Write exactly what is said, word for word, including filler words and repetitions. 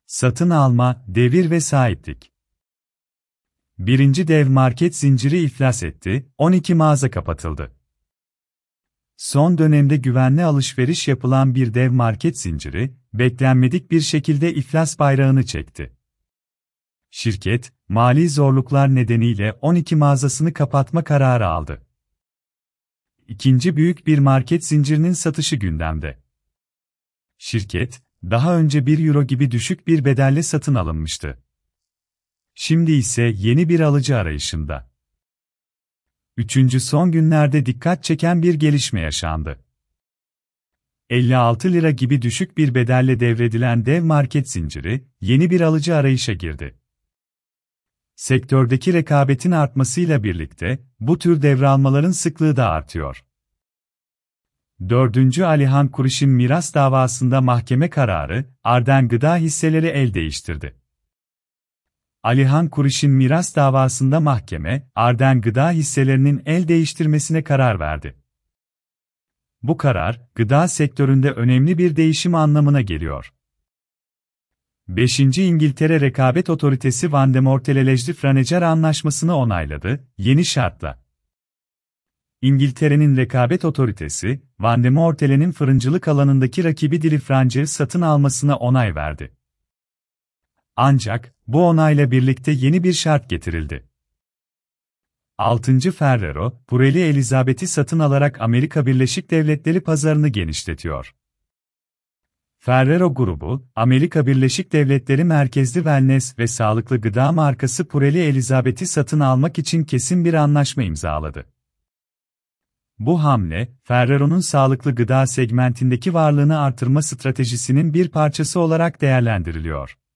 Satın alma, devir ve sahiplik. Birinci dev market zinciri iflas etti, on iki mağaza kapatıldı. Son dönemde güvenli alışveriş yapılan bir dev market zinciri, beklenmedik bir şekilde iflas bayrağını çekti. Şirket, mali zorluklar nedeniyle on iki mağazasını kapatma kararı aldı. İkinci büyük bir market zincirinin satışı gündemde. Şirket, daha önce bir euro gibi düşük bir bedelle satın alınmıştı. Şimdi ise yeni bir alıcı arayışında. Üçüncü son günlerde dikkat çeken bir gelişme yaşandı. elli altı lira gibi düşük bir bedelle devredilen dev market zinciri, yeni bir alıcı arayışa girdi. Sektördeki rekabetin artmasıyla birlikte, bu tür devralmaların sıklığı da artıyor. Dördüncü Alihan Kuriş'in miras davasında mahkeme kararı, Arden Gıda hisseleri el değiştirdi. Alihan Kuriş'in miras davasında mahkeme, Arden Gıda hisselerinin el değiştirmesine karar verdi. Bu karar, gıda sektöründe önemli bir değişim anlamına geliyor. beşinci İngiltere Rekabet Otoritesi Vandemortel-Elejdi-Franecer Anlaşması'nı onayladı, yeni şartla. İngiltere'nin Rekabet Otoritesi, Vandemortel'in fırıncılık alanındaki rakibi Dillefranche'ı satın almasına onay verdi. Ancak, bu onayla birlikte yeni bir şart getirildi. altıncı Ferrero, Purell Elizabeth'i satın alarak Amerika Birleşik Devletleri pazarını genişletiyor. Ferrero grubu, Amerika Birleşik Devletleri merkezli wellness ve sağlıklı gıda markası Purell Elizabeth'i satın almak için kesin bir anlaşma imzaladı. Bu hamle, Ferrero'nun sağlıklı gıda segmentindeki varlığını artırma stratejisinin bir parçası olarak değerlendiriliyor.